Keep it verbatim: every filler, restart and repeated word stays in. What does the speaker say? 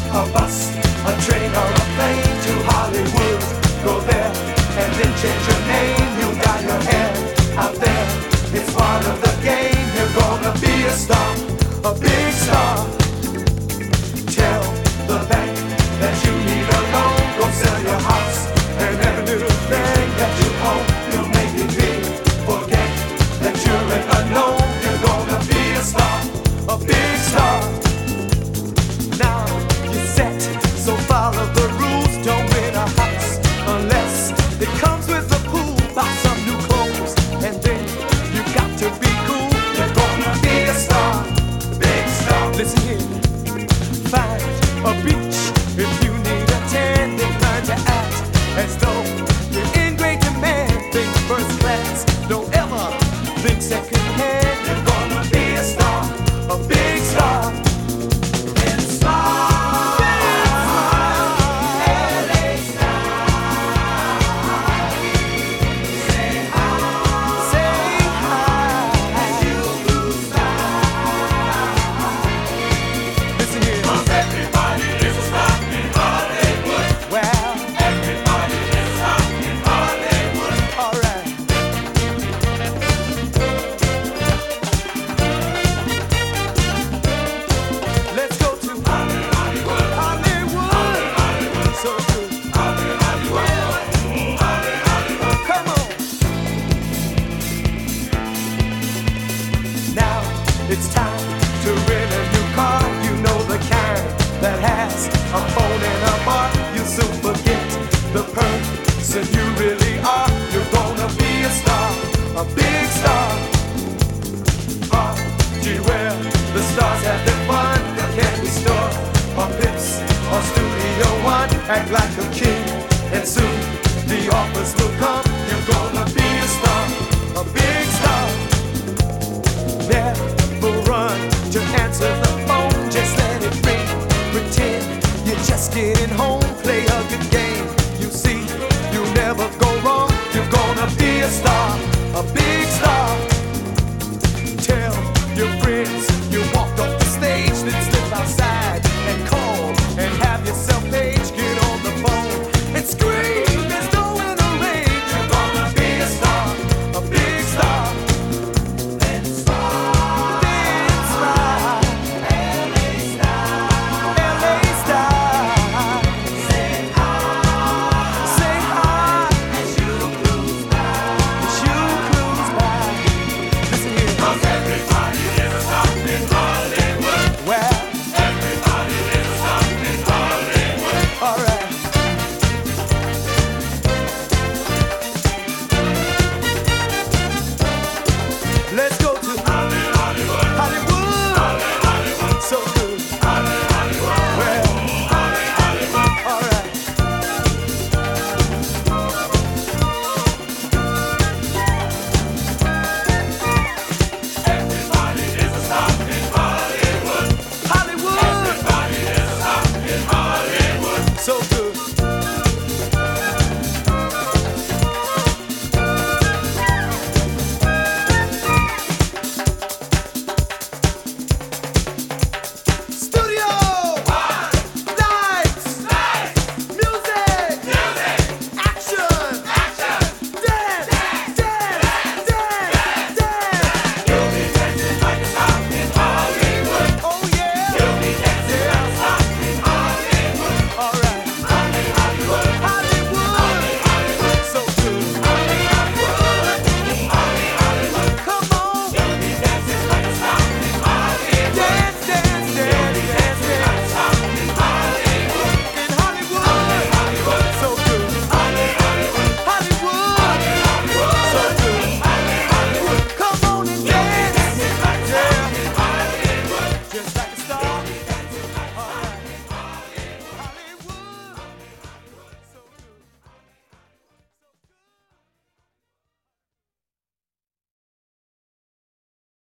a bus, a train or a plane to Hollywood. Go there and then change your name. You got your head out there. It's part of the game. You're gonna be a star, a big star. Tell the bank that you need a loan. Go sell your house and every little thing that you own. You make it big. Forget that you're an unknown. You're gonna be a star, a big star. Now you're set, so follow the rules. Don't rent a house unless it comes with a pool. Buy some new clothes and then you got to be cool. You're gonna be a star, a big star. Listen here, find a beach if you need a tan. Then learn to act as though you're in great demand. Think first class, don't ever think second hand. You're gonna be a star, a big star. And smile, L A style. Say hi, say hi, and you'll lose style. Listen here. 'Cause everybody is a star in Hollywood. Well, everybody is a star in Hollywood. All right. Let's go to Hollywood. Hollywood. So good. Hollywood. Come on. Now it's time to rent a new car. You know the kind that has a phone and a bar. You soon forget the person you really are. You're gonna be a star, a big star. Oh, gee, well, the stars have their fun. The candy store, or Pips, or Studio One. Act like a king, and soon the offers will come.